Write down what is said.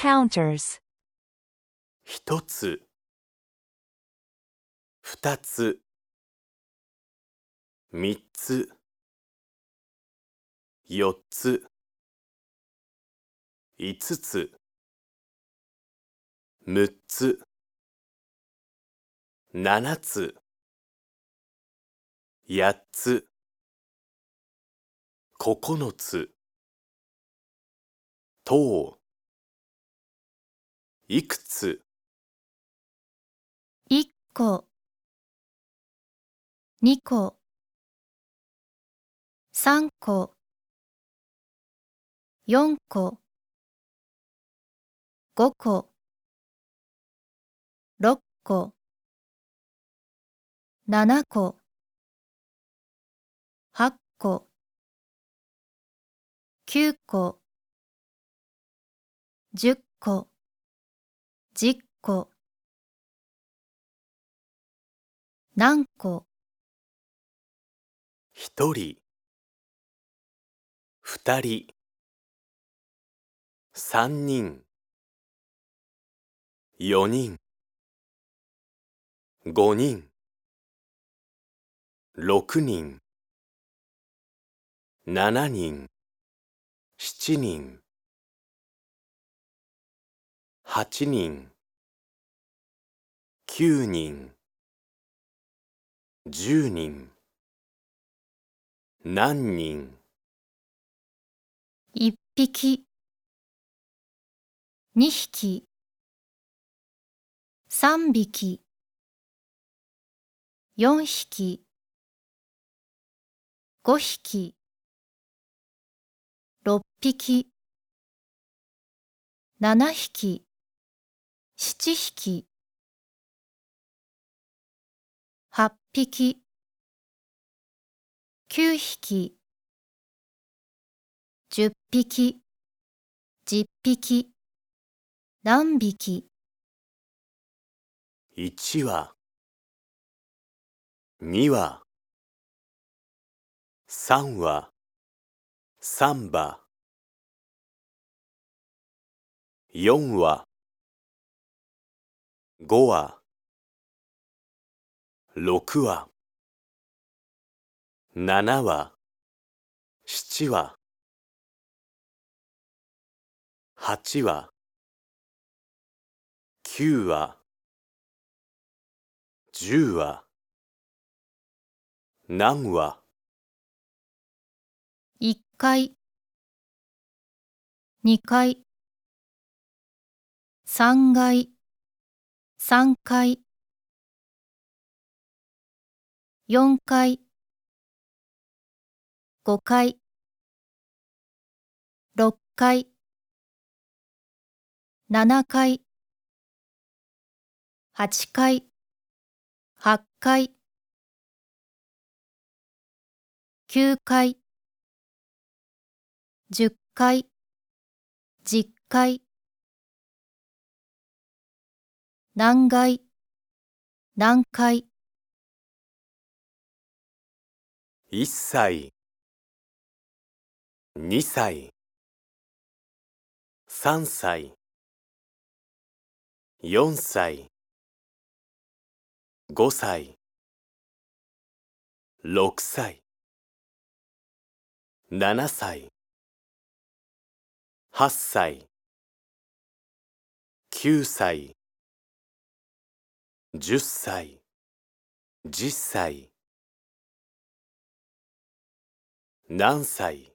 counters. 一つ、二つ、三つ、四つ、五つ、六つ、七つ、八つ、九つ、十、いくつ、 1個、2個、3個、4個、5個、6個、7個、8個、9個、10個、10個、何個、 一人、二人、三人、四人、五人、六人、七人、七人、八人、九人、十人、何人、 1匹、2匹、3匹、4匹、5匹、6匹、7匹、7匹、8匹、9匹、10匹、10匹、何匹。 一羽、二羽、三羽、三羽、四羽、五羽、六羽、七羽、七羽、八羽、九羽、十羽、何羽。 1階、2階、3階、3階、4階、5階、6階、7階、8階、8階、9階、10階、10階、何階、何階。 1歳、2歳、3歳、4歳、5歳、6歳、7歳、8歳、9歳、10歳、10歳、何歳。